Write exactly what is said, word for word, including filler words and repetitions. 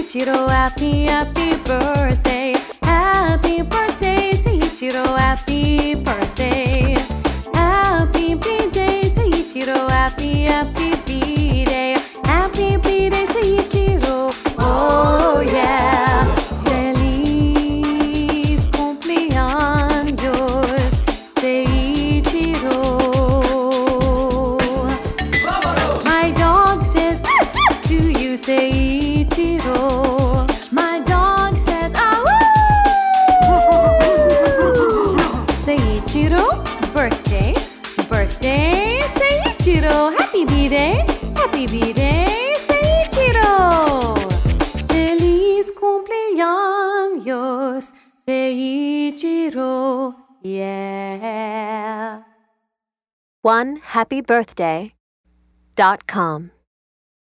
Seiichiro, happy, happy birthday. Happy birthday, Seiichiro, happy birthday. Happy B-Day, Seiichiro, happy, happy B-Day. Happy B-Day, Seiichiro, oh yeah. Feliz cumpleaños, Seiichiro. My dog says to you, Seiichiro. My dog says, ah Seiichiro, birthday, birthday, Seiichiro. Happy B-Day, happy B-Day, Seiichiro. Feliz cumpleaños, Seiichiro, yeah. one happy birthday dot com